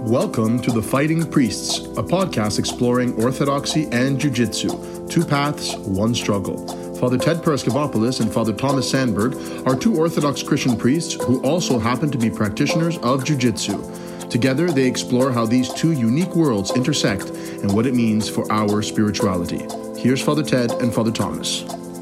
Welcome to The Fighting Priests, a podcast exploring orthodoxy and jiu-jitsu, two paths, one struggle. Father Ted Paraskevopoulos and Father Thomas Sandberg are two Orthodox Christian priests who also happen to be practitioners of jiu-jitsu. Together, they explore how these two unique worlds intersect and what it means for our spirituality. Here's Father Ted and Father Thomas.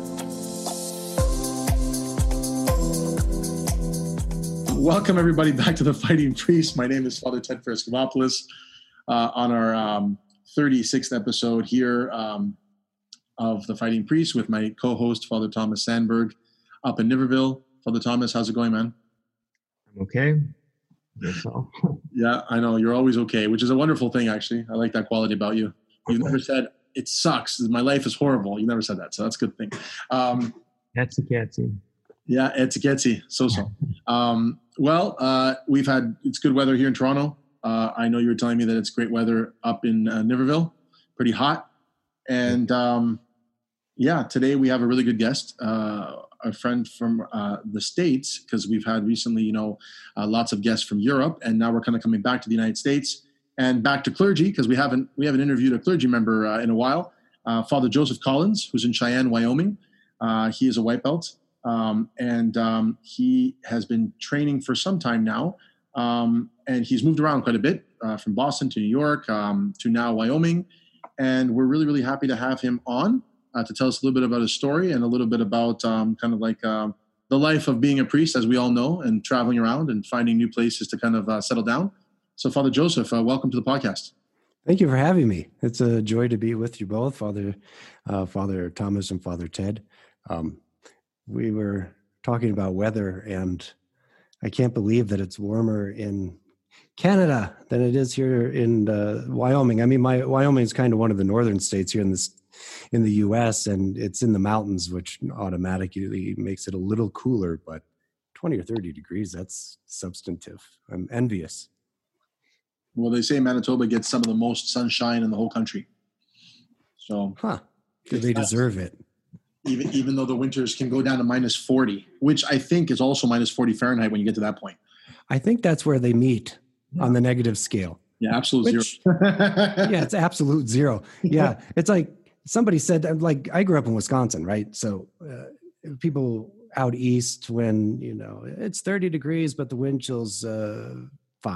Welcome, everybody, back to The Fighting Priests. My name is Father Ted Paraskevopoulos. On our 36th episode here of The Fighting Priests with my co-host, Father Thomas Sandberg, up in Niverville. Father Thomas, how's it going, man? I'm okay. So. Yeah, I know. You're always okay, which is a wonderful thing, actually. I like that quality about you. You've never said, it sucks, my life is horrible. You never said that, so that's a good thing. That's a catsy. Yeah, it's a getsy. So. It's good weather here in Toronto. I know you were telling me that it's great weather up in Niverville, pretty hot. And today we have a really good guest, a friend from the States, because we've had recently, lots of guests from Europe, and now we're kind of coming back to the United States and back to clergy, because we haven't interviewed a clergy member in a while. Father Joseph Collins, who's in Cheyenne, Wyoming. He is a white belt. He has been training for some time now, and he's moved around quite a bit, from Boston to New York, to now Wyoming, and we're really, really happy to have him on to tell us a little bit about his story and a little bit about the life of being a priest, as we all know, and traveling around and finding new places to kind of settle down. So, Father Joseph, welcome to the podcast. Thank you for having me. It's a joy to be with you both, Father Thomas and Father Ted. We were talking about weather, and I can't believe that it's warmer in Canada than it is here in Wyoming. I mean, Wyoming is kind of one of the northern states here in the U.S., and it's in the mountains, which automatically makes it a little cooler. But 20 or 30 degrees, that's substantive. I'm envious. Well, they say Manitoba gets some of the most sunshine in the whole country. So, they deserve it. Even though the winters can go down to minus 40, which I think is also minus 40 Fahrenheit when you get to that point. I think that's where they meet on the negative scale. Yeah, absolute zero. Yeah, it's absolute zero. Yeah, it's like somebody said, like, I grew up in Wisconsin, right? So people out east, when, it's 30 degrees, but the wind chill's 5.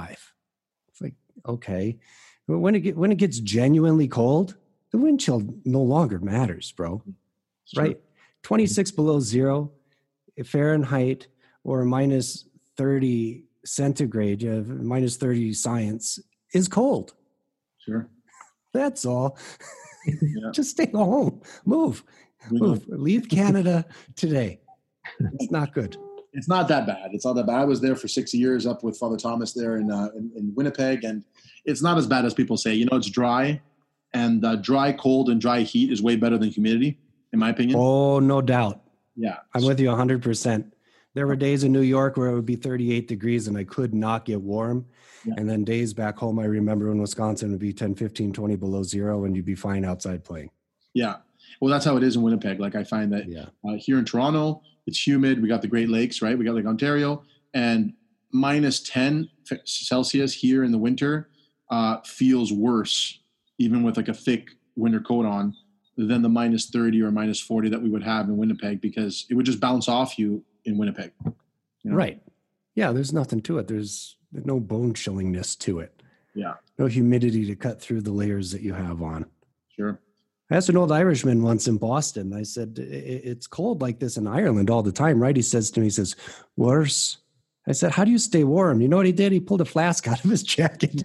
It's like, okay. But when it gets genuinely cold, the wind chill no longer matters, bro. Sure. Right? 26 below zero Fahrenheit or minus 30 centigrade, minus 30 science is cold. Sure. That's all. Yeah. Just stay home. Move. Leave Canada today. It's not good. It's not that bad. I was there for 6 years up with Father Thomas there in Winnipeg, and it's not as bad as people say. It's dry, and dry cold and dry heat is way better than humidity, in my opinion. Oh, no doubt. Yeah. I'm with you 100%. There were days in New York where it would be 38 degrees and I could not get warm. Yeah. And then days back home, I remember in Wisconsin, it would be 10, 15, 20 below zero and you'd be fine outside playing. Yeah. Well, that's how it is in Winnipeg. Like, I find that here in Toronto, it's humid. We got the Great Lakes, right? We got Lake Ontario, and minus 10 Celsius here in the winter feels worse, even with like a thick winter coat on, than the minus 30 or minus 40 that we would have in Winnipeg, because it would just bounce off you in Winnipeg. Right. Yeah, there's nothing to it. There's no bone chillingness to it. Yeah. No humidity to cut through the layers that you have on. Sure. I asked an old Irishman once in Boston. I said, it's cold like this in Ireland all the time, right? He says to me, worse. I said, how do you stay warm? You know what he did? He pulled a flask out of his jacket.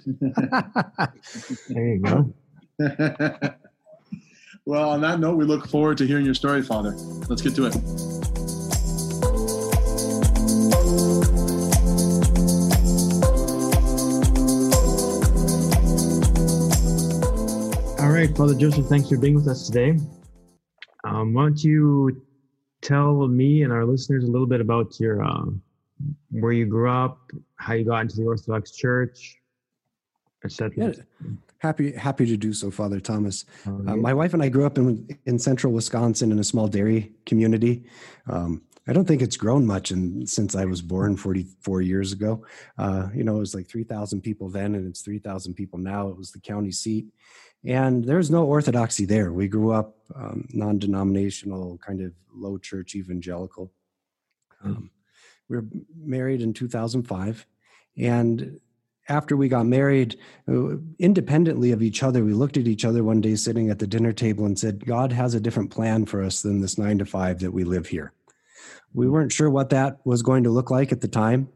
There you go. Well, on that note, we look forward to hearing your story, Father. Let's get to it. All right, Father Joseph, thanks for being with us today. Why don't you tell me and our listeners a little bit about your where you grew up, how you got into the Orthodox Church, etc. Yeah. Happy to do so, Father Thomas. My wife and I grew up in central Wisconsin in a small dairy community. I don't think it's grown much since I was born 44 years ago. It was like 3,000 people then, and it's 3,000 people now. It was the county seat. And there's no orthodoxy there. We grew up non-denominational, kind of low church evangelical. We were married in 2005. And after we got married, independently of each other, we looked at each other one day sitting at the dinner table and said, God has a different plan for us than this 9 to 5 that we live here. We weren't sure what that was going to look like at the time.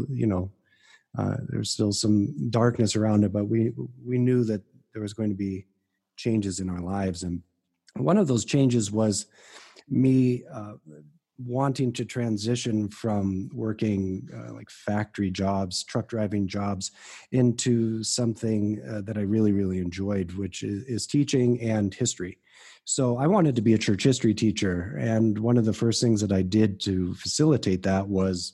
There's still some darkness around it, but we knew that there was going to be changes in our lives. And one of those changes was me wanting to transition from working like factory jobs, truck driving jobs, into something that I really, really enjoyed, which is teaching and history. So I wanted to be a church history teacher. And one of the first things that I did to facilitate that was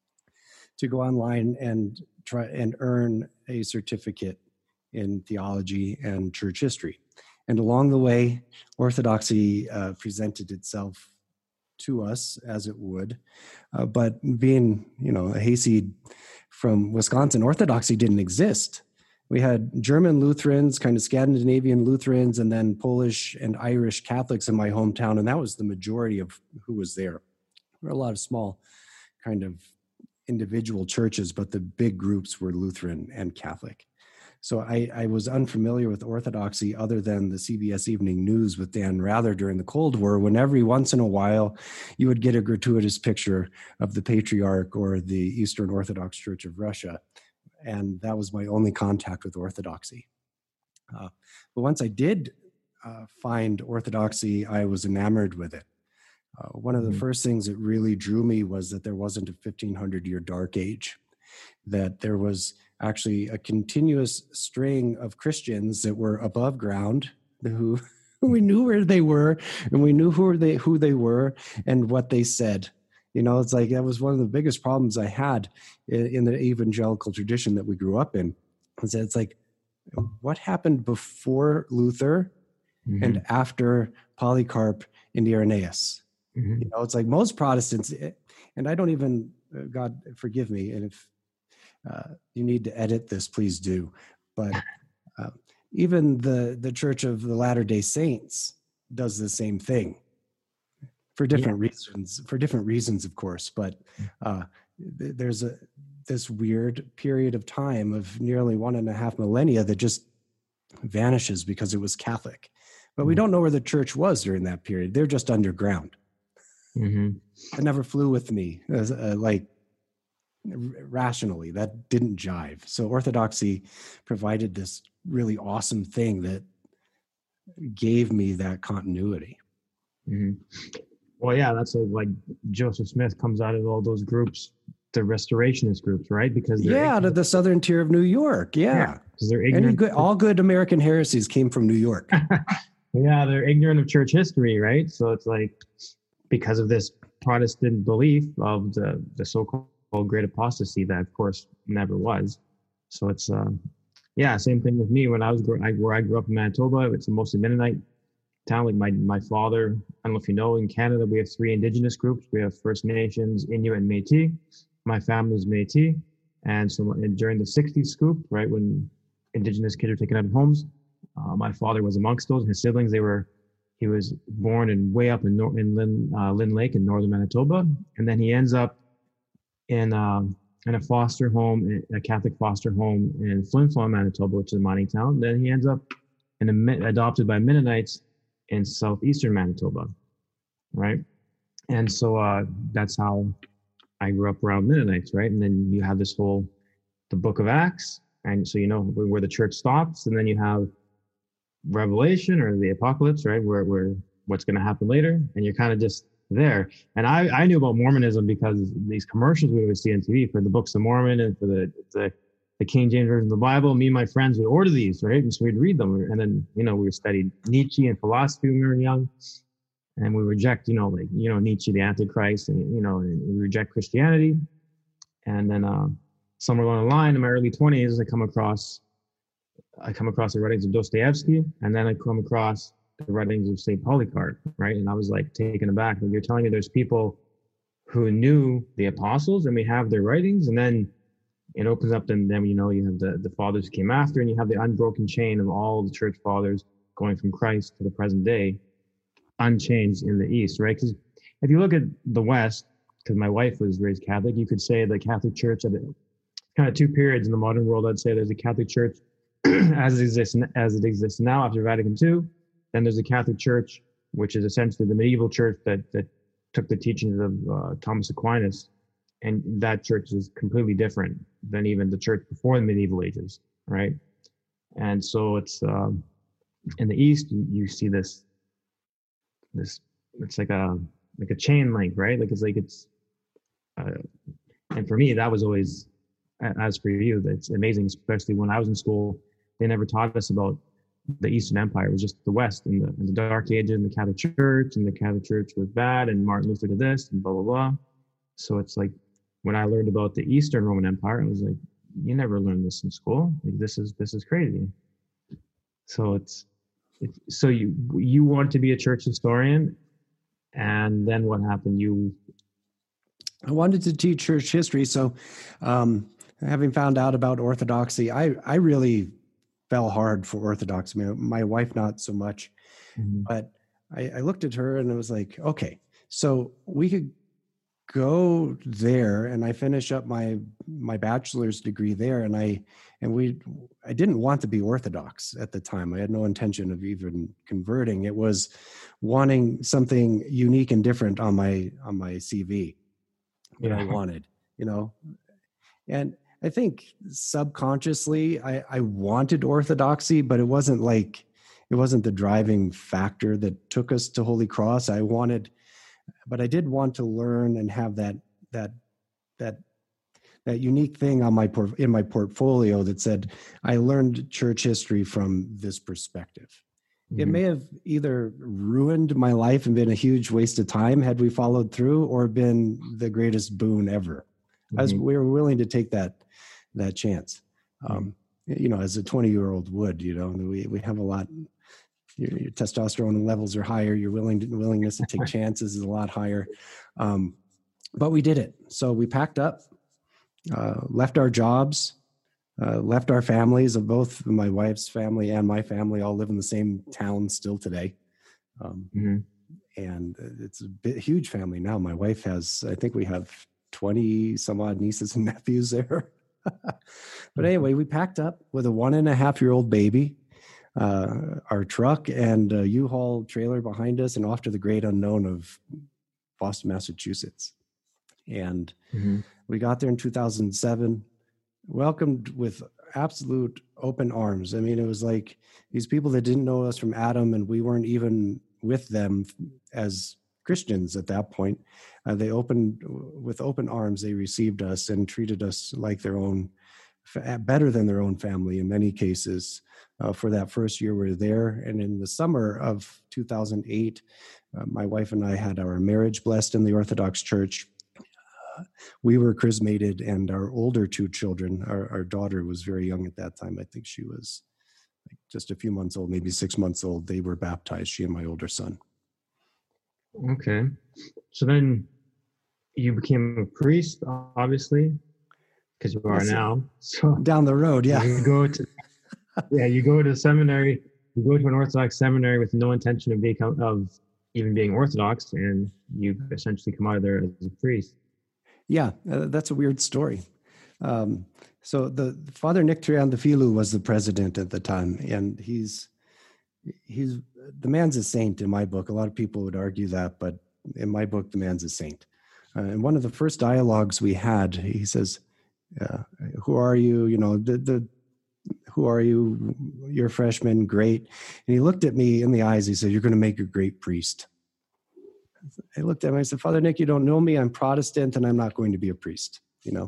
to go online and try and earn a certificate in theology and church history. And along the way, Orthodoxy presented itself to us as it would. But being, a hayseed from Wisconsin, Orthodoxy didn't exist. We had German Lutherans, kind of Scandinavian Lutherans, and then Polish and Irish Catholics in my hometown, and that was the majority of who was there. There were a lot of small kind of individual churches, but the big groups were Lutheran and Catholic. So I was unfamiliar with Orthodoxy other than the CBS Evening News with Dan Rather during the Cold War, when every once in a while you would get a gratuitous picture of the Patriarch or the Eastern Orthodox Church of Russia. And that was my only contact with Orthodoxy. But once I did find Orthodoxy, I was enamored with it. One of the first things that really drew me was that there wasn't a 1500-year dark age, that there was actually a continuous string of Christians that were above ground, who we knew where they were, and we knew who they were and what they said. It's like that was one of the biggest problems I had in the evangelical tradition that we grew up in. It's like, what happened before Luther and after Polycarp and Irenaeus? It's like most Protestants, and I don't even, God forgive me, and if you need to edit this, please do. But even the Church of the Latter-day Saints does the same thing. For different reasons, of course, but there's this weird period of time of nearly 1.5 millennia that just vanishes because it was Catholic. But we don't know where the church was during that period. They're just underground. It never flew with me, rationally. That didn't jive. So Orthodoxy provided this really awesome thing that gave me that continuity. Well, yeah, that's like Joseph Smith comes out of all those groups, the restorationist groups, right? Because to the southern tier of New York, because they're ignorant. All good American heresies came from New York. Yeah, they're ignorant of church history, right? So it's like because of this Protestant belief of the so-called great apostasy that, of course, never was. So it's same thing with me when I grew up in Manitoba. It's a mostly Mennonite town. Like my father, I don't know if you know, in Canada we have 3 indigenous groups. We have First Nations, Inuit, and Métis. My family is Métis, and so during the 60s scoop, right, when indigenous kids were taken out of homes, my father was amongst those. His siblings, he was born way up in Lynn Lake in northern Manitoba, and then he ends up in a foster home, a Catholic foster home in Flin Flon, Manitoba, which is a mining town. Then he ends up adopted by Mennonites in southeastern Manitoba, right? And so that's how I grew up around Mennonites, right? And then you have the book of Acts, and so where the church stops, and then you have Revelation or the Apocalypse, right? Where what's going to happen later, and you're kind of just there. And I knew about Mormonism because these commercials we would see on TV for the Books of Mormon and for the King James Version of the Bible. Me and my friends would order these, right? And so we'd read them. And then, we studied Nietzsche and philosophy when we were young. And we reject, Nietzsche, the Antichrist, and we reject Christianity. And then somewhere along the line in my early 20s, I come across the writings of Dostoevsky, and then I come across the writings of St. Polycarp, right? And I was like taken aback. Like, you're telling me there's people who knew the apostles, and we have their writings, and then it opens up, and then you have the fathers who came after, and you have the unbroken chain of all the church fathers going from Christ to the present day, unchanged in the East, right? Because if you look at the West, because my wife was raised Catholic, you could say the Catholic Church, kind of two periods in the modern world. I'd say there's a Catholic Church as it exists now after Vatican II. Then there's a Catholic Church, which is essentially the medieval church that took the teachings of Thomas Aquinas, and that church is completely different than even the church before the medieval ages, right? And so it's in the East, you see this it's like a chain link, right? And for me, that was always, as for you, that's amazing. Especially when I was in school, they never taught us about the Eastern Empire. It was just the West and the Dark Ages and the Catholic Church, and the Catholic Church was bad, and Martin Luther did this, and blah blah blah. So it's like when I learned about the Eastern Roman Empire, I was like, you never learned this in school. Like, this is crazy. So so you want to be a church historian, and then what happened? I wanted to teach church history. So having found out about Orthodoxy, I really fell hard for Orthodoxy. My wife, not so much, but I looked at her and I was like, okay, so we could go there, and I finish up my bachelor's degree there. And I didn't want to be Orthodox at the time. I had no intention of even converting. It was wanting something unique and different on my CV that I wanted, and I think subconsciously I wanted Orthodoxy, but it wasn't the driving factor that took us to Holy Cross. But I did want to learn and have that unique thing in my portfolio that said I learned church history from this perspective. Mm-hmm. It may have either ruined my life and been a huge waste of time had we followed through, or been the greatest boon ever. Mm-hmm. We were willing to take that chance. As a 20-year-old would, we have a lot. Your testosterone levels are higher. Your willingness to take chances is a lot higher. But we did it. So we packed up, left our jobs, left our families. Of both my wife's family and my family all live in the same town still today. And it's a huge family now. My wife I think we have 20 some odd nieces and nephews there. But anyway, we packed up with a 1.5-year-old baby, our truck, and a U-Haul trailer behind us, and off to the great unknown of Boston, Massachusetts. And we got there in 2007, welcomed with absolute open arms. I mean, it was like these people that didn't know us from Adam, and we weren't even with them as Christians at that point. They opened with open arms. They received us and treated us like their own, better than their own family in many cases. For that first year we were there. And in the summer of 2008, my wife and I had our marriage blessed in the Orthodox Church. We were chrismated, and our older two children, our daughter was very young at that time. I think she was just a few months old, maybe 6 months old. They were baptized, she and my older son. Okay. So then you became a priest, obviously, because you are now. So down the road, yeah. You go to seminary. You go to an Orthodox seminary with no intention of even being Orthodox, and you essentially come out of there as a priest. Yeah, that's a weird story. So the Father Nick Triandafilou was the president at the time, and he's the man's a saint in my book. A lot of people would argue that, but in my book, the man's a saint. And one of the first dialogues we had, he says, "Who are you? Who are you? You're a freshman, great." And he looked at me in the eyes. He said, "You're going to make a great priest." I looked at him. I said, "Father Nick, you don't know me. I'm Protestant, and I'm not going to be a priest."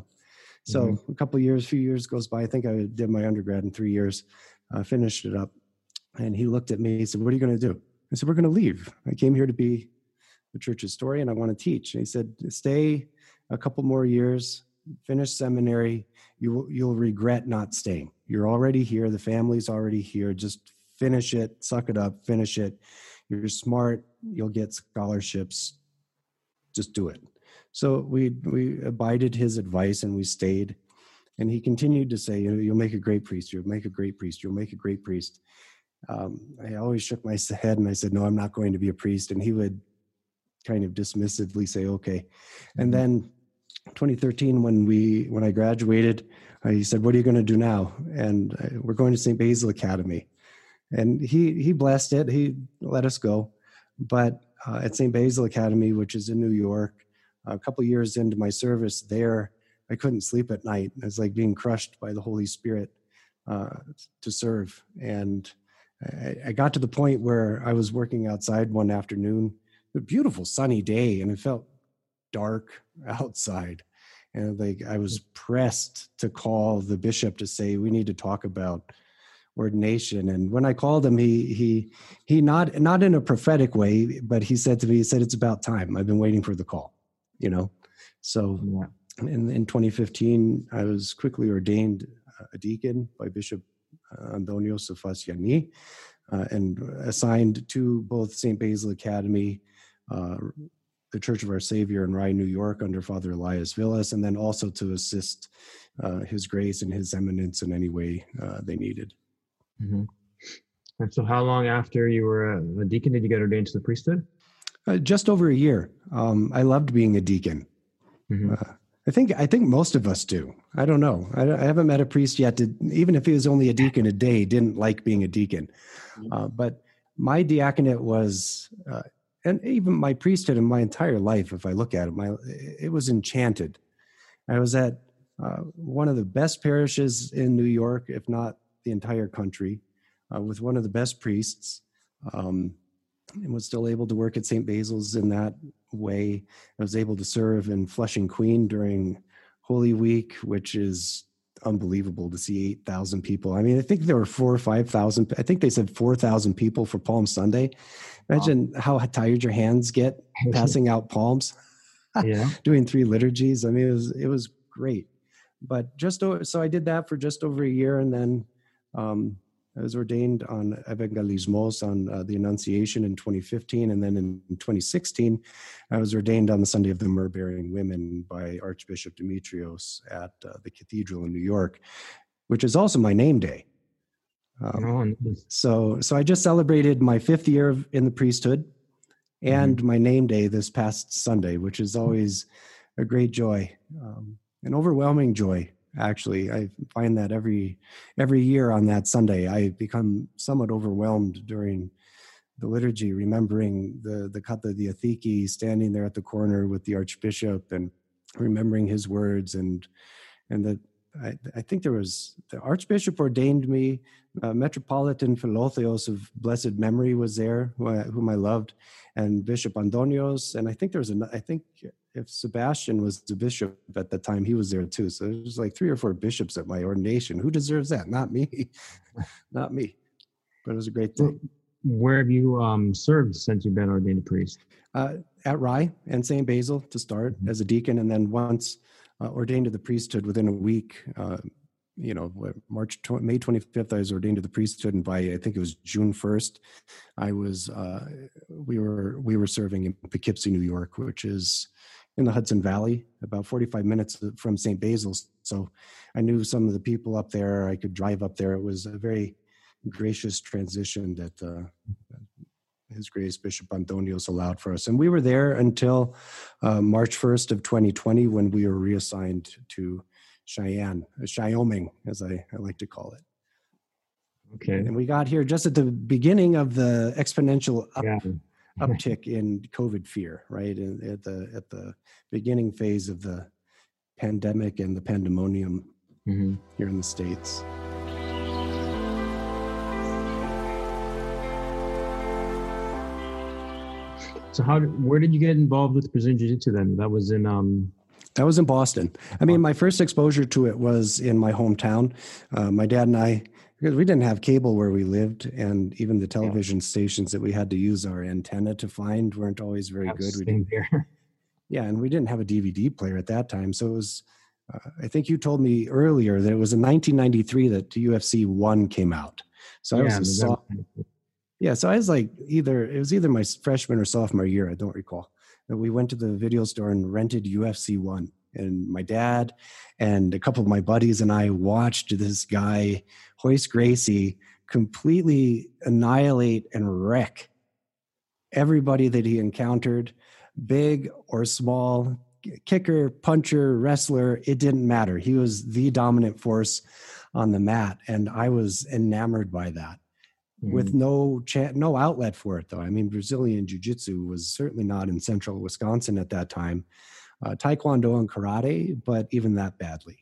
So a few years goes by. I think I did my undergrad in 3 years, finished it up. And he looked at me. He said, "What are you going to do?" I said, "We're going to leave. I came here to be a church historian. I want to teach." And he said, "Stay a couple more years, finish seminary. You'll regret not staying. You're already here. The family's already here. Just finish it, suck it up, finish it. You're smart. You'll get scholarships. Just do it." So we abided his advice and we stayed. And he continued to say, you'll make a great priest. You'll make a great priest. You'll make a great priest. I always shook my head and I said, no, I'm not going to be a priest. And he would kind of dismissively say, okay. And then 2013, when I graduated, he said, what are you going to do now? And we're going to St. Basil Academy. And he blessed it. He let us go. But at St. Basil Academy, which is in New York, a couple of years into my service there, I couldn't sleep at night. It was like being crushed by the Holy Spirit to serve. And I got to the point where I was working outside one afternoon, a beautiful sunny day, and it felt dark outside. And like I was pressed to call the bishop to say, we need to talk about ordination. And when I called him, he not in a prophetic way, but he said to me, it's about time. I've been waiting for the call, So in 2015, I was quickly ordained a deacon by Bishop Antonio Safasiani, and assigned to both St. Basil Academy, the Church of Our Savior in Rye, New York, under Father Elias Villas, and then also to assist His Grace and His Eminence in any way they needed. Mm-hmm. And so how long after you were a deacon did you get ordained to the priesthood? Just over a year. I loved being a deacon. Mm-hmm. I think most of us do. I don't know. I haven't met a priest yet even if he was only a deacon a day, didn't like being a deacon. But my diaconate was, and even my priesthood in my entire life, if I look at it, it was enchanted. I was at one of the best parishes in New York, if not the entire country, with one of the best priests, and was still able to work at St. Basil's in that way. I was able to serve in Flushing Queen during Holy Week, which is unbelievable to see 8,000 people. I mean, I think there were 4,000 or 5,000. I think they said 4,000 people for Palm Sunday. Imagine how tired your hands get passing out palms, doing 3 liturgies. I mean, it was great. But so I did that for just over a year, and then I was ordained on Evangelismos, on the Annunciation in 2015, and then in 2016, I was ordained on the Sunday of the Myrrh-bearing Women by Archbishop Demetrios at the Cathedral in New York, which is also my name day. So I just celebrated my 5th year in the priesthood and my name day this past Sunday, which is always a great joy, an overwhelming joy. Actually, I find that every year on that Sunday, I become somewhat overwhelmed during the liturgy, remembering the Kata Diatheke standing there at the corner with the Archbishop and remembering his words. And I think there was, the Archbishop ordained me, Metropolitan Philotheos of blessed memory was there, whom I loved, and Bishop Antonios. And I think if Sebastian was the bishop at the time, he was there too. So there was like 3 or 4 bishops at my ordination. Who deserves that? Not me. Not me. But it was a great thing. Where have you served since you've been ordained a priest? At Rye and St. Basil to start as a deacon, and then once ordained to the priesthood within a week. May 25th, I was ordained to the priesthood, and by I think it was June 1st, we were serving in Poughkeepsie, New York, which is in the Hudson Valley, about 45 minutes from St. Basil's. So I knew some of the people up there. I could drive up there. It was a very gracious transition that His Grace Bishop Antonios allowed for us. And we were there until March 1st of 2020, when we were reassigned to Cheyenne, Wyoming, as I like to call it. Okay. And we got here just at the beginning of the exponential uptick in COVID fear, right? At the beginning phase of the pandemic and the pandemonium here in the States. So where did you get involved with Brazilian Jiu-Jitsu then? That was in Boston. I mean, my first exposure to it was in my hometown. My dad and I, because we didn't have cable where we lived, and even the television stations that we had to use our antenna to find weren't always very good. And we didn't have a DVD player at that time. So it was, I think you told me earlier that it was in 1993 that UFC 1 came out. So I was so I was like it was either my freshman or sophomore year. I don't recall. that we went to the video store and rented UFC 1. And my dad and a couple of my buddies and I watched this guy, Royce Gracie, completely annihilate and wreck everybody that he encountered, big or small, kicker, puncher, wrestler, it didn't matter. He was the dominant force on the mat. And I was enamored by that. With no outlet for it, though. I mean, Brazilian Jiu-Jitsu was certainly not in central Wisconsin at that time. Taekwondo and karate, but even that badly,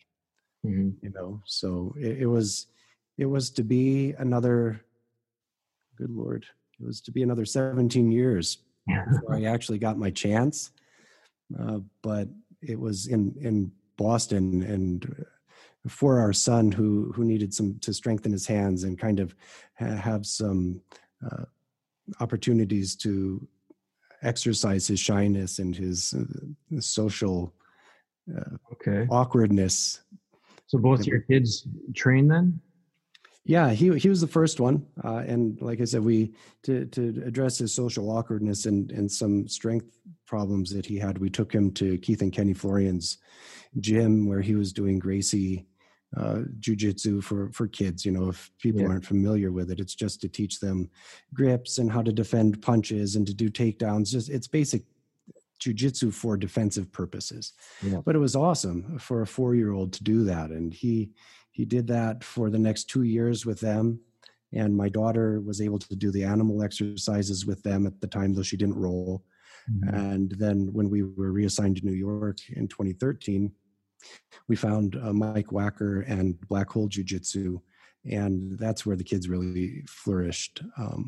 So it was to be another, good Lord, it was to be another 17 years before I actually got my chance. But it was in Boston, and for our son who needed to strengthen his hands and kind of have some opportunities to exercise his shyness and his social awkwardness. So both your kids train then? Yeah, he was the first one, and like I said, to address his social awkwardness and some strength problems that he had, we took him to Keith and Kenny Florian's gym where he was doing Gracie jiu-jitsu for kids. If people aren't familiar with it, it's just to teach them grips and how to defend punches and to do takedowns. It's basic jiu-jitsu for defensive purposes. But it was awesome for a 4-year-old to do that, and he did that for the next 2 years with them. And my daughter was able to do the animal exercises with them at the time, though she didn't roll. And then when we were reassigned to New York in 2013, we found Mike Wacker and Black Hole Jiu-Jitsu, and that's where the kids really flourished.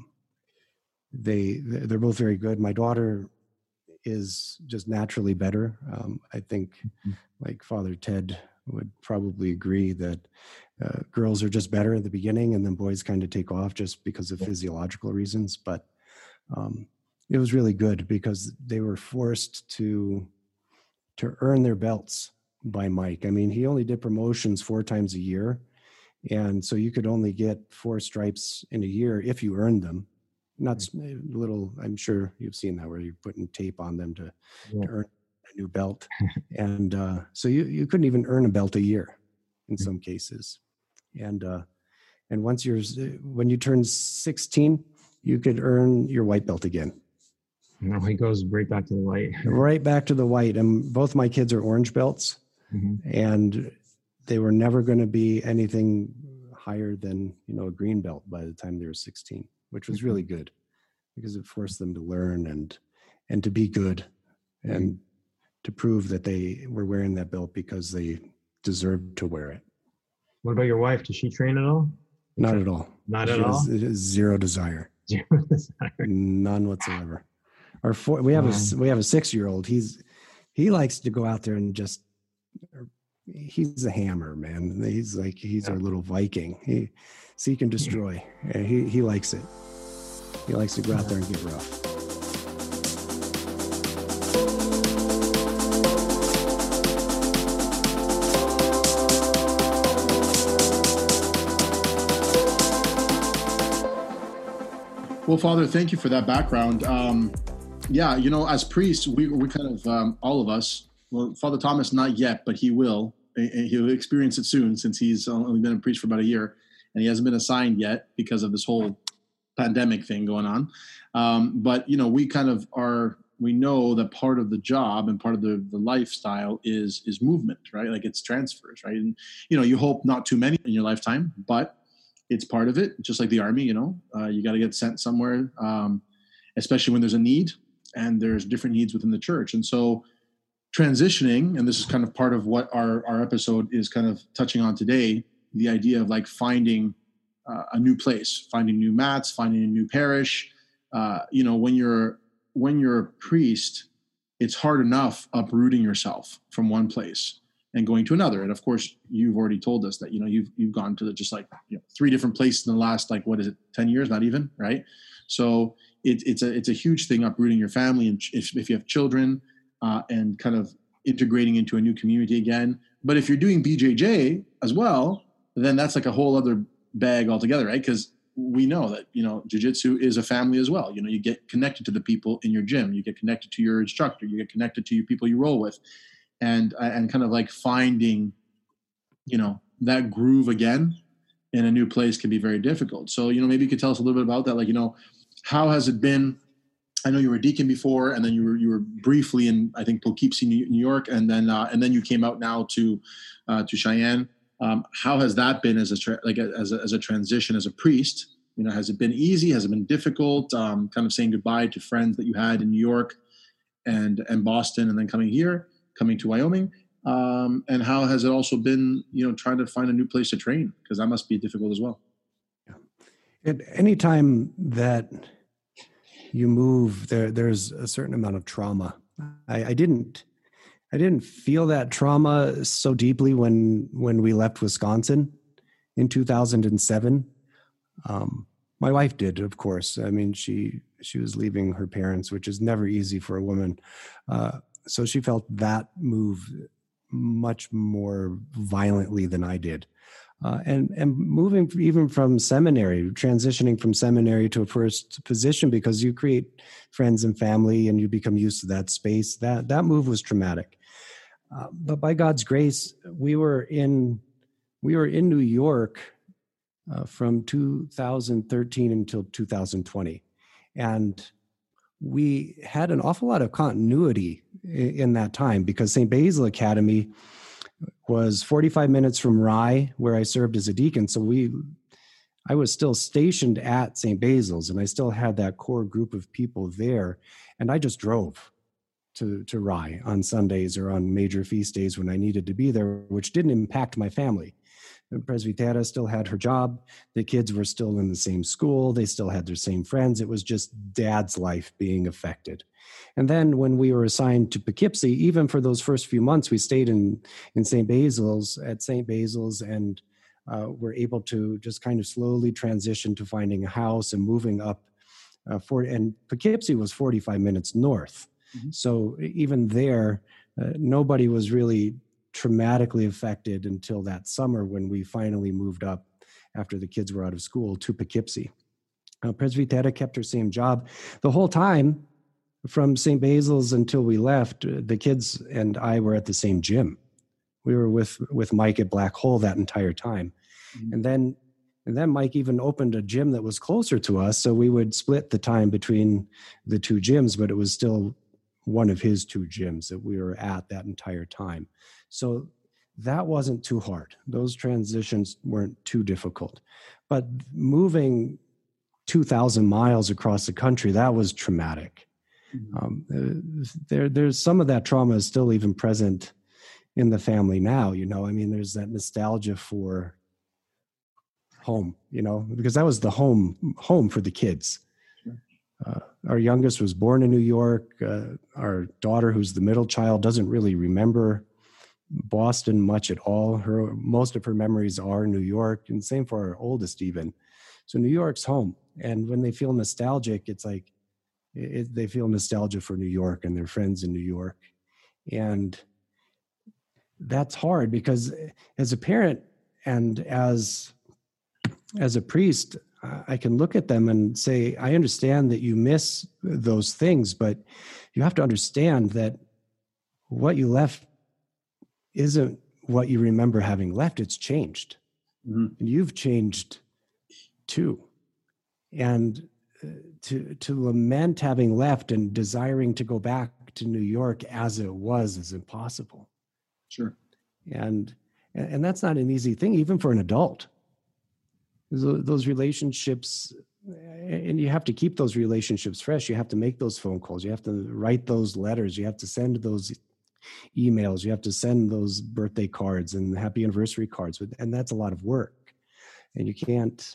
They're both very good. My daughter is just naturally better. I think, like Father Ted would probably agree that girls are just better at the beginning, and then boys kind of take off just because of physiological reasons. But it was really good because they were forced to earn their belts by Mike. I mean, he only did promotions 4 times a year. And so you could only get 4 stripes in a year if you earned them. Not little, I'm sure you've seen that, where you're putting tape on them to earn a new belt. And so you couldn't even earn a belt a year in some cases. And when you turn 16, you could earn your white belt again. No, he goes right back to the white. Right back to the white. And both my kids are orange belts. And they were never going to be anything higher than, a green belt by the time they were 16, which was really good because it forced them to learn and to be good and to prove that they were wearing that belt because they deserved to wear it. What about your wife? Does she train at all? Not at all. Not at all? It is zero desire. Zero desire. None whatsoever. We have a 6-year-old. He likes to go out there and just, he's a hammer, man. He's our little Viking. He seek and destroy. He likes it. He likes to go out there and get rough. Well, Father, thank you for that background. As priests, we kind of, all of us, well, Father Thomas, not yet, but he will. He'll experience it soon since he's only been a priest for about a year and he hasn't been assigned yet because of this whole pandemic thing going on. But we know that part of the job and part of the lifestyle is movement, right? Like it's transfers, right? And, you hope not too many in your lifetime, but it's part of it. Just like the army, you got to get sent somewhere, especially when there's a need and there's different needs within the church. And so transitioning, and this is kind of part of what our episode is kind of touching on today, the idea of like finding a new place, finding new mats, finding a new parish. When you're a priest, it's hard enough uprooting yourself from one place and going to another. And of course, you've already told us that, you've gone to 3 different places in the last, 10 years, not even, right? So it's a huge thing uprooting your family. And if you have children, and kind of integrating into a new community again. But if you're doing BJJ as well, then that's like a whole other bag altogether, right? Because we know that, jiu-jitsu is a family as well. You get connected to the people in your gym, you get connected to your instructor, you get connected to your people you roll with, and kind of like finding, that groove again in a new place can be very difficult. So, maybe you could tell us a little bit about that. Like, how has it been? I know you were a deacon before, and then you were briefly in, I think, Poughkeepsie, New York, and then you came out now to Cheyenne. How has that been as a transition as a priest? Has it been easy? Has it been difficult? Kind of saying goodbye to friends that you had in New York and Boston, and then coming to Wyoming. And how has it also been, trying to find a new place to train? Because that must be difficult as well. Yeah. At any time that you move, there's a certain amount of trauma. I didn't feel that trauma so deeply when we left Wisconsin in 2007. My wife did, of course. I mean, she was leaving her parents, which is never easy for a woman. So she felt that move much more violently than I did. And moving even from seminary, transitioning from seminary to a first position, because you create friends and family and you become used to that space, that move was traumatic. But by God's grace, we were in New York from 2013 until 2020. And we had an awful lot of continuity in that time, because St. Basil Academy was 45 minutes from Rye, where I served as a deacon. So I was still stationed at St. Basil's, and I still had that core group of people there. And I just drove to Rye on Sundays or on major feast days when I needed to be there, which didn't impact my family. Presbytera still had her job. The kids were still in the same school. They still had their same friends. It was just Dad's life being affected. And then when we were assigned to Poughkeepsie, even for those first few months, we stayed in St. Basil's, and were able to just kind of slowly transition to finding a house and moving up. And Poughkeepsie was 45 minutes north. Mm-hmm. So even there, nobody was really traumatically affected until that summer when we finally moved up after the kids were out of school to Poughkeepsie. Presbytera kept her same job the whole time from St. Basil's until we left. The kids and I were at the same gym. We were with Mike at Black Hole that entire time. Mm-hmm. And then Mike even opened a gym that was closer to us, so we would split the time between the two gyms, but it was still one of his two gyms that we were at that entire time. So that wasn't too hard. Those transitions weren't too difficult. But moving 2,000 miles across the country, that was traumatic. Mm-hmm. There's some of that trauma is still even present in the family now. I mean, there's that nostalgia for home, because that was the home for the kids. Our youngest was born in New York. Our daughter, who's the middle child, doesn't really remember Boston much at all. Most of her memories are New York, and same for our oldest even. So New York's home. And when they feel nostalgic, it's like they feel nostalgia for New York and their friends in New York. And that's hard, because as a parent and as a priest, I can look at them and say, I understand that you miss those things, but you have to understand that what you left isn't what you remember having left. It's changed. Mm-hmm. And you've changed too. And to lament having left and desiring to go back to New York as it was is impossible. Sure. And that's not an easy thing, even for an adult. Those relationships, and you have to keep those relationships fresh. You have to make those phone calls. You have to write those letters. You have to send those emails. You have to send those birthday cards and happy anniversary cards. And that's a lot of work. And you can't,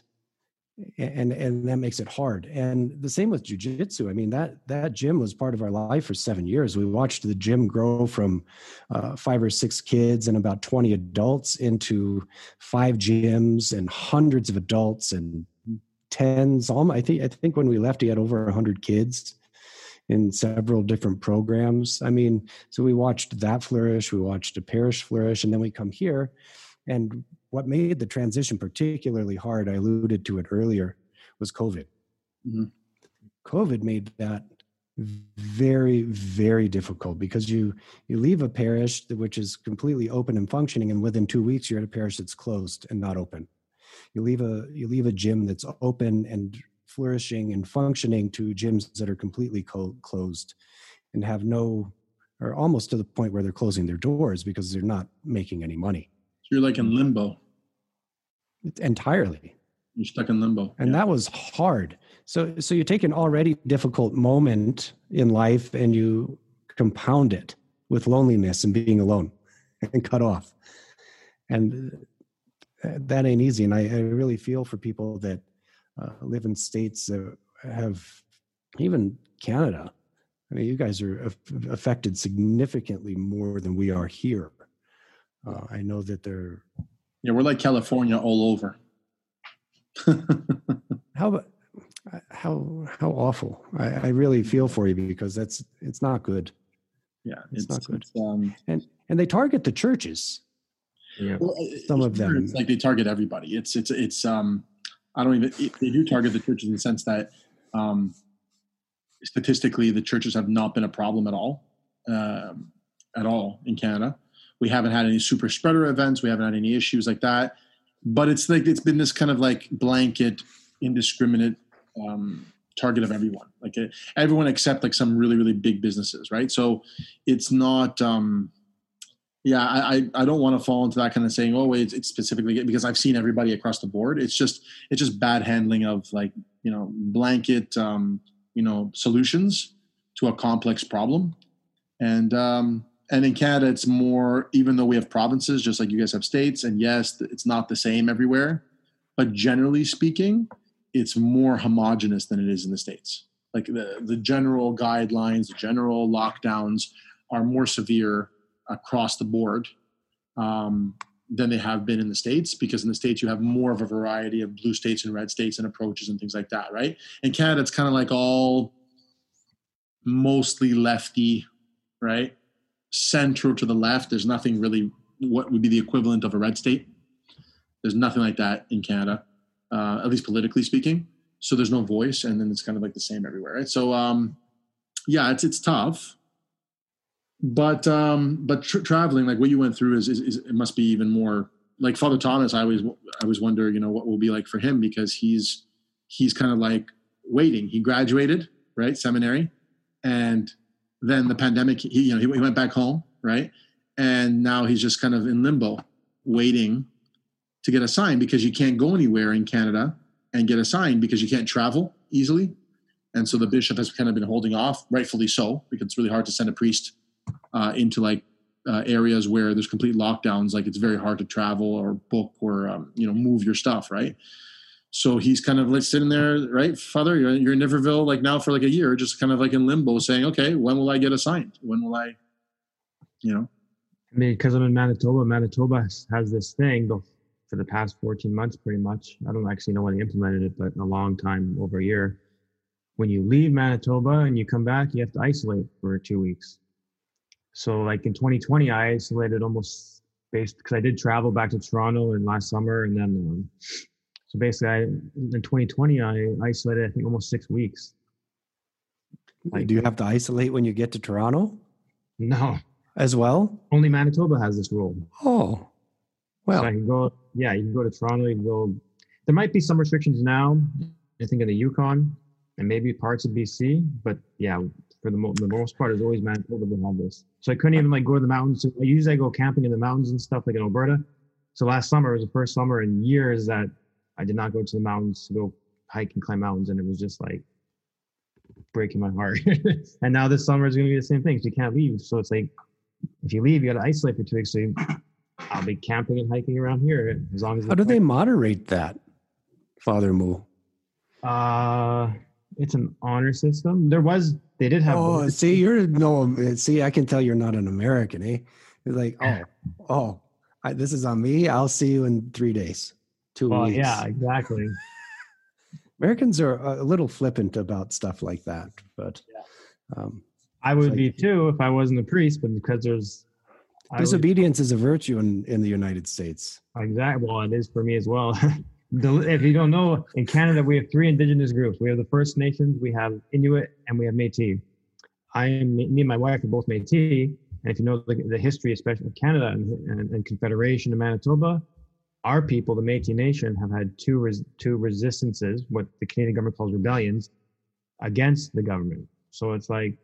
and that makes it hard. And the same with jiu-jitsu. I mean, that gym was part of our life for 7 years. We watched the gym grow from 5 or 6 kids and about 20 adults into 5 gyms and hundreds of adults and tens. I think when we left, he had over 100 kids in several different programs. I mean, so we watched that flourish. We watched a parish flourish, and then we come here. And what made the transition particularly hard, I alluded to it earlier, was COVID. Mhm. COVID made that very, very difficult because you leave a parish which is completely open and functioning, and within 2 weeks you're at a parish that's closed and not open. You leave a gym that's open and flourishing and functioning to gyms that are completely closed and have no, or almost to the point where they're closing their doors because they're not making any money. So you're like in limbo. Entirely. You're stuck in limbo. And that was hard. So you take an already difficult moment in life and you compound it with loneliness and being alone and cut off. And that ain't easy. And I really feel for people that live in states that have, even Canada. I mean, you guys are affected significantly more than we are here. I know that they're... Yeah, we're like California all over. How awful. I really feel for you because it's not good. Yeah, it's not good. And they target the churches. Yeah. Well, some of them. It's like they target everybody. It's I don't even, they do target the churches in the sense that statistically the churches have not been a problem at all in Canada. We haven't had any super spreader events. We haven't had any issues like that. But it's like it's been this kind of like blanket, indiscriminate target of everyone, like everyone except like some really, really big businesses, right? So it's not. I don't want to fall into that kind of saying, oh, it's specifically because I've seen everybody across the board. It's just bad handling of like blanket solutions to a complex problem, and in Canada, it's more, even though we have provinces, just like you guys have states, and yes, it's not the same everywhere, but generally speaking, it's more homogenous than it is in the States. Like the general guidelines, the general lockdowns are more severe across the board than they have been in the States, because in the States, you have more of a variety of blue states and red states and approaches and things like that, right? In Canada, it's kind of like all mostly lefty, right? Central to the left. There's nothing really what would be the equivalent of a red state. There's nothing like that in Canada, at least politically speaking. So there's no voice, and then it's kind of like the same everywhere, right? So it's tough, but traveling, like what you went through is it must be even more. Like Father Thomas, I always wonder, what will be like for him, because he's kind of like waiting. He graduated, right, seminary, and then the pandemic, he went back home, right? And now he's just kind of in limbo, waiting to get assigned, because you can't go anywhere in Canada and get assigned because you can't travel easily. And so the bishop has kind of been holding off, rightfully so, because it's really hard to send a priest into like areas where there's complete lockdowns. Like it's very hard to travel or book or, move your stuff, right? So he's kind of like sitting there, right, Father? You're in Niverville like now for like a year, just kind of like in limbo, saying, "Okay, when will I get assigned? When will I?" I mean, because I'm in Manitoba. Manitoba has this thing for the past 14 months, pretty much. I don't actually know when they implemented it, but a long time, over a year. When you leave Manitoba and you come back, you have to isolate for 2 weeks. So, like in 2020, I isolated almost because I did travel back to Toronto in last summer, and then. So basically, in 2020, I isolated, I think, almost 6 weeks. Like, do you have to isolate when you get to Toronto? No. As well? Only Manitoba has this rule. Oh, well. So I can go, you can go to Toronto, you can go. There might be some restrictions now, I think in the Yukon and maybe parts of BC, but yeah, for the most part, it's always Manitoba that have this. So I couldn't even like go to the mountains. So usually I go camping in the mountains and stuff like in Alberta. So last summer was the first summer in years that I did not go to the mountains to go hike and climb mountains, and it was just like breaking my heart. And now this summer is going to be the same thing. So you can't leave. So it's like, if you leave, you got to isolate for 2 weeks. So I'll be camping and hiking around here as long as. How do they moderate that, Father Moo? It's an honor system. They did have. Oh, see, I can tell you're not an American, eh? It's like, this is on me. I'll see you in 3 days. 2 weeks. Yeah, exactly. Americans are a little flippant about stuff like that, but I would be too if I wasn't a priest, but because disobedience is a virtue in the United States. Exactly. Well, it is for me as well. If you don't know, in Canada, we have three indigenous groups. We have the First Nations, we have Inuit, and we have Métis. Me and my wife are both Métis. And if you know the history, especially of Canada and Confederation of Manitoba, our people, the Métis Nation, have had two resistances, what the Canadian government calls rebellions, against the government. So it's like,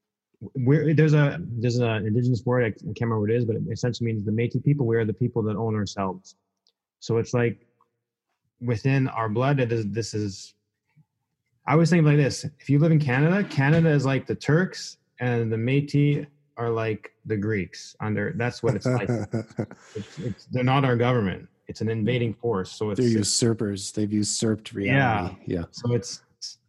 there's an indigenous word, I can't remember what it is, but it essentially means the Métis people, we are the people that own ourselves. So it's like, within our blood, this is, I was thinking like this: if you live in Canada, Canada is like the Turks, and the Métis are like the Greeks. That's what it's like. They're not our government. It's an invading force. So they're usurpers. They've usurped reality. Yeah. So it's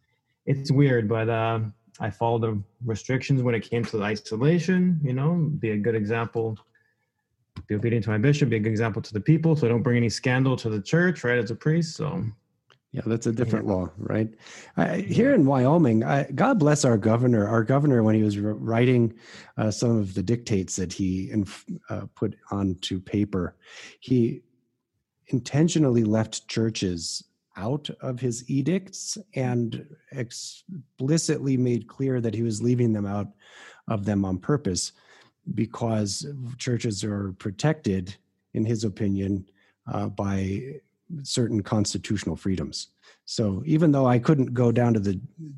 weird, but I followed the restrictions when it came to the isolation. Be a good example. Be obedient to my bishop, be a good example to the people, so I don't bring any scandal to the church, right, as a priest. So yeah, that's a different law, right? Here in Wyoming, God bless our governor. Our governor, when he was writing some of the dictates that he put onto paper, he intentionally left churches out of his edicts and explicitly made clear that he was leaving them out of them on purpose, because churches are protected, in his opinion, by certain constitutional freedoms. So even though I couldn't go down to the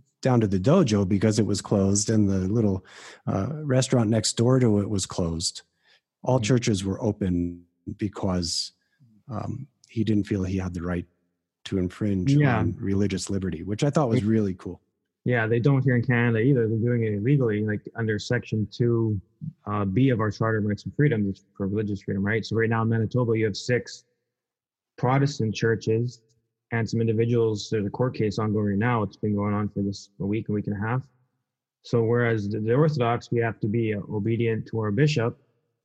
dojo because it was closed and the little restaurant next door to it was closed, all churches were open because he didn't feel he had the right to infringe on religious liberty, which I thought was really cool. Yeah, they don't here in Canada either. They're doing it illegally, like under Section 2B of our Charter of Rights and Freedoms for religious freedom, right? So right now in Manitoba, you have 6 Protestant churches and some individuals. There's a court case ongoing right now. It's been going on for a week and a half. So whereas the Orthodox, we have to be obedient to our bishop,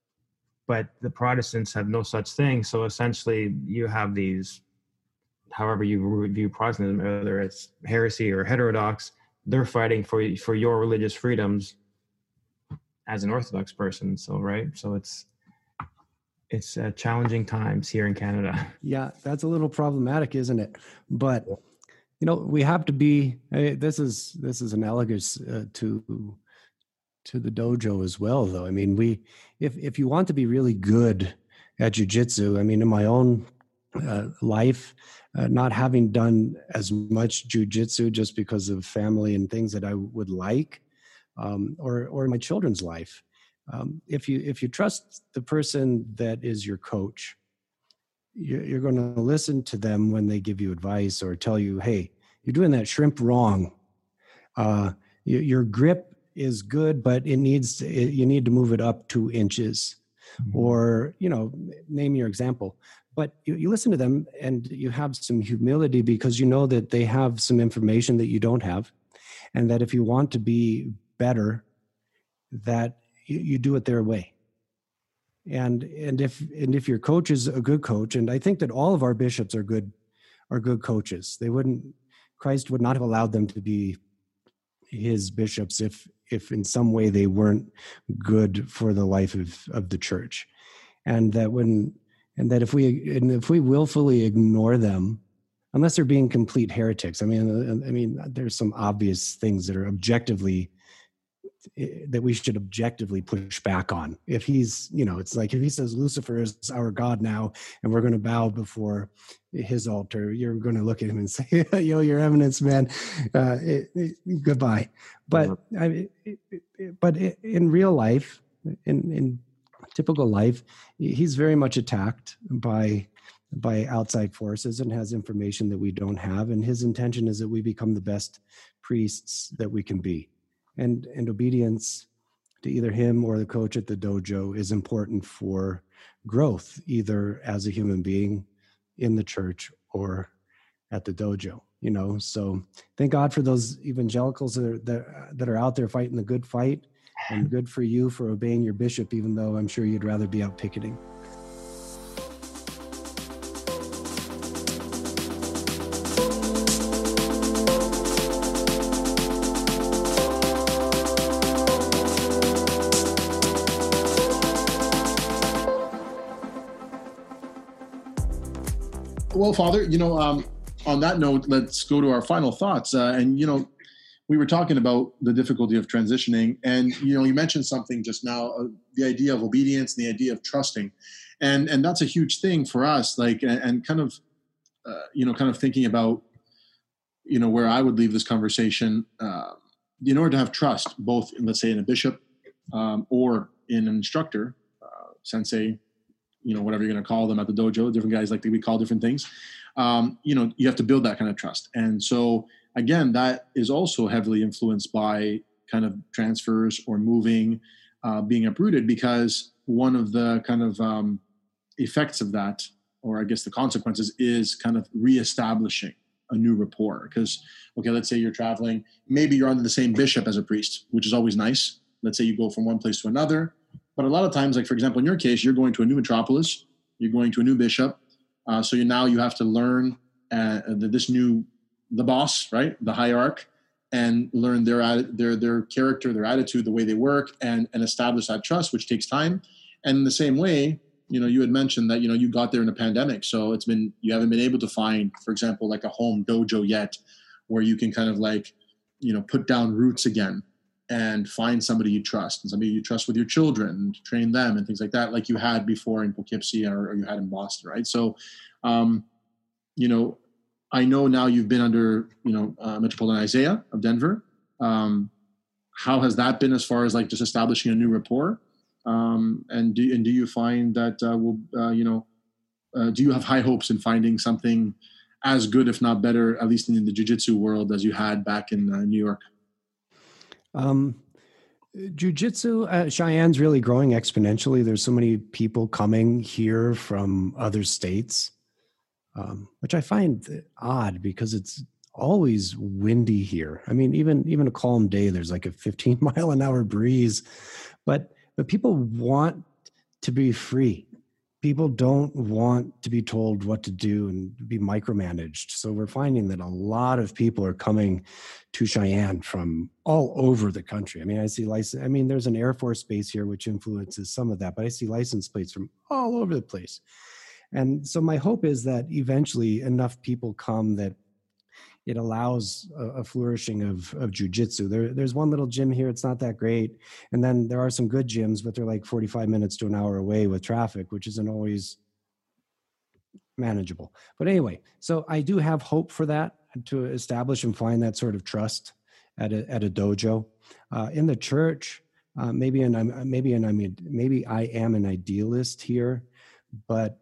but the Protestants have no such thing. So essentially, you have these, however you view Protestantism, whether it's heresy or heterodox, they're fighting for your religious freedoms as an Orthodox person. So, right. So it's challenging times here in Canada. Yeah. That's a little problematic, isn't it? But, we have to be, this is analogous to the dojo as well, though. I mean, if you want to be really good at jiu-jitsu, I mean, in my own life, not having done as much jiu-jitsu just because of family and things that I would like, or my children's life. If you trust the person that is your coach, you're going to listen to them when they give you advice or tell you, hey, you're doing that shrimp wrong. Your grip is good, but you need to move it up 2 inches, or, name your example. But you listen to them and you have some humility because you know that they have some information that you don't have, and that if you want to be better, that you do it their way. And if your coach is a good coach, and I think that all of our bishops are good coaches. Christ would not have allowed them to be his bishops if in some way they weren't good for the life of the church. And that if we willfully ignore them, unless they're being complete heretics, I mean, there's some obvious things that we should objectively push back on. If he's, it's like if he says Lucifer is our God now, and we're going to bow before his altar, you're going to look at him and say, "Yo, your eminence, man, goodbye." But in real life, in typical life, he's very much attacked by outside forces and has information that we don't have. And his intention is that we become the best priests that we can be. And obedience to either him or the coach at the dojo is important for growth, either as a human being in the church or at the dojo. So thank God for those evangelicals that are out there fighting the good fight. And good for you for obeying your bishop, even though I'm sure you'd rather be out picketing. Well, Father, on that note, let's go to our final thoughts. We were talking about the difficulty of transitioning, and you mentioned something just now, the idea of obedience and the idea of trusting, and that's a huge thing for us. Like, and kind of, kind of thinking about, where I would leave this conversation. In order to have trust, both in, let's say, in a bishop or in an instructor, sensei, whatever you're going to call them at the dojo, different guys we call different things. You have to build that kind of trust. And so again, that is also heavily influenced by kind of transfers or moving, being uprooted, because one of the kind of effects of that, or I guess the consequences, is kind of reestablishing a new rapport. Because, okay, let's say you're traveling, maybe you're under the same bishop as a priest, which is always nice. Let's say you go from one place to another. But a lot of times, like for example, in your case, you're going to a new metropolis, you're going to a new bishop. So you have to learn the boss, right? The hierarch, and learn their character, their attitude, the way they work, and establish that trust, which takes time. And in the same way, you had mentioned that, you got there in a pandemic. So you haven't been able to find, for example, like a home dojo yet, where you can kind of put down roots again and find somebody you trust, and somebody you trust with your children, and train them and things like that, like you had before in Poughkeepsie or you had in Boston, right? So, I know now you've been under, Metropolitan Isaiah of Denver. How has that been as far as just establishing a new rapport? And do you find that do you have high hopes in finding something as good, if not better, at least in the jiu-jitsu world, as you had back in New York? Jiu-jitsu, Cheyenne's really growing exponentially. There's so many people coming here from other states, which I find odd because it's always windy here. I mean, even a calm day, there's like a 15-mile-an-hour breeze, but people want to be free. People don't want to be told what to do and be micromanaged. So we're finding that a lot of people are coming to Cheyenne from all over the country. I mean, there's an Air Force base here, which influences some of that, but I see license plates from all over the place. And so my hope is that eventually enough people come that it allows a flourishing of jiu-jitsu. There's one little gym here. It's not that great. And then there are some good gyms, but they're like 45 minutes to an hour away with traffic, which isn't always manageable. But anyway, so I do have hope for that, to establish and find that sort of trust at a dojo. In the church, maybe I am an idealist here, but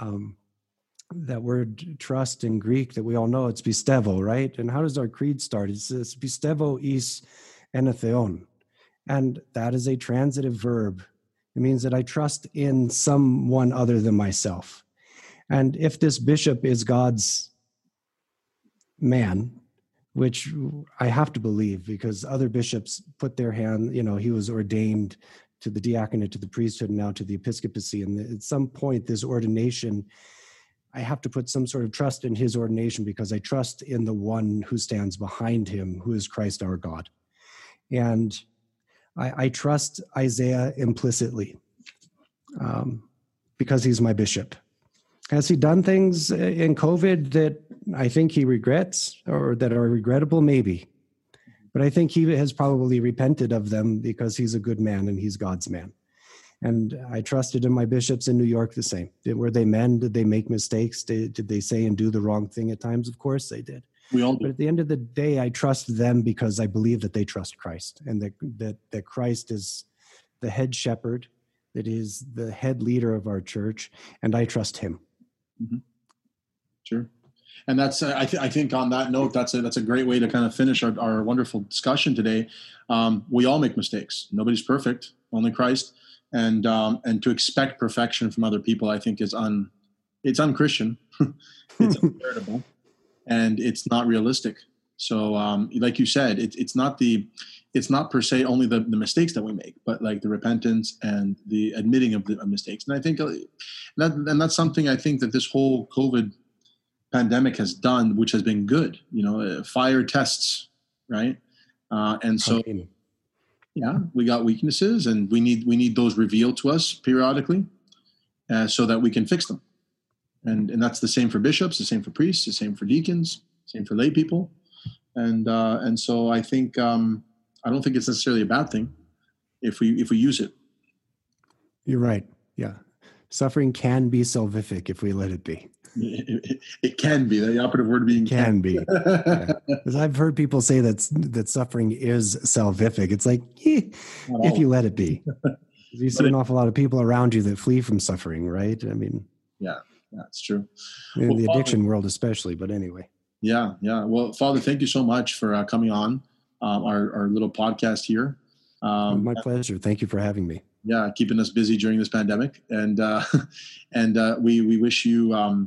that word trust in Greek that we all know, it's pistevo, right? And how does our creed start? It says pistevo is enetheon. And that is a transitive verb. It means that I trust in someone other than myself. And if this bishop is God's man, which I have to believe because other bishops put their hand, he was ordained to the diaconate, to the priesthood, and now to the episcopacy. And at some point, this ordination, I have to put some sort of trust in his ordination because I trust in the one who stands behind him, who is Christ our God. And I trust Isaiah implicitly because he's my bishop. Has he done things in COVID that I think he regrets or that are regrettable? Maybe. But I think he has probably repented of them because he's a good man and he's God's man. And I trusted in my bishops in New York the same. Were they men? Did they make mistakes? Did they say and do the wrong thing at times? Of course they did. We all do. But at the end of the day, I trust them because I believe that they trust Christ, and that Christ is the head shepherd, that is the head leader of our church, and I trust him. Mm-hmm. Sure. And that's, I think on that note, that's a great way to kind of finish our wonderful discussion today. We all make mistakes. Nobody's perfect, only Christ. And to expect perfection from other people, I think it's unchristian, it's uncharitable, and it's not realistic. So, like you said, it's not per se only the mistakes that we make, but like the repentance and the admitting of the mistakes. And I think that's something I think that this whole COVID pandemic has done, which has been good. Fire tests, right? And so. Okay. Yeah, we got weaknesses, and we need those revealed to us periodically, so that we can fix them. And that's the same for bishops, the same for priests, the same for deacons, same for lay people. And so I think I don't think it's necessarily a bad thing if we use it. You're right. Yeah. Suffering can be salvific if we let it be. It can be. The operative word being can be. Because I've heard people say that suffering is salvific. It's like, if you let it be. You see an awful lot of people around you that flee from suffering, right? I mean, yeah, that's true. In the addiction world especially, but anyway. Yeah. Well, Father, thank you so much for coming on our little podcast here. My pleasure. Thank you for having me. Yeah, keeping us busy during this pandemic, and we wish you a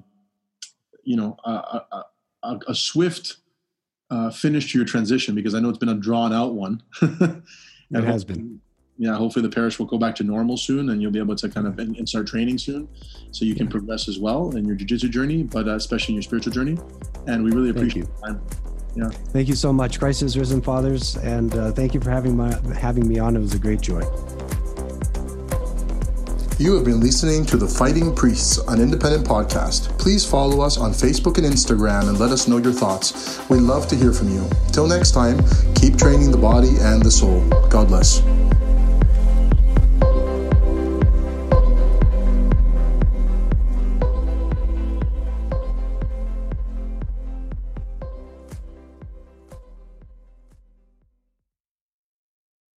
swift finish to your transition, because I know it's been a drawn out one. It has been. Yeah, hopefully the parish will go back to normal soon, and you'll be able to kind of and start training soon, so you can progress as well in your jiu-jitsu journey, but especially in your spiritual journey. And we really appreciate your time. Yeah. Thank you so much. Christ is risen, fathers, and thank you for having me on. It was a great joy. You have been listening to The Fighting Priests, an independent podcast. Please follow us on Facebook and Instagram and let us know your thoughts. We love to hear from you. Till next time, keep training the body and the soul. God bless.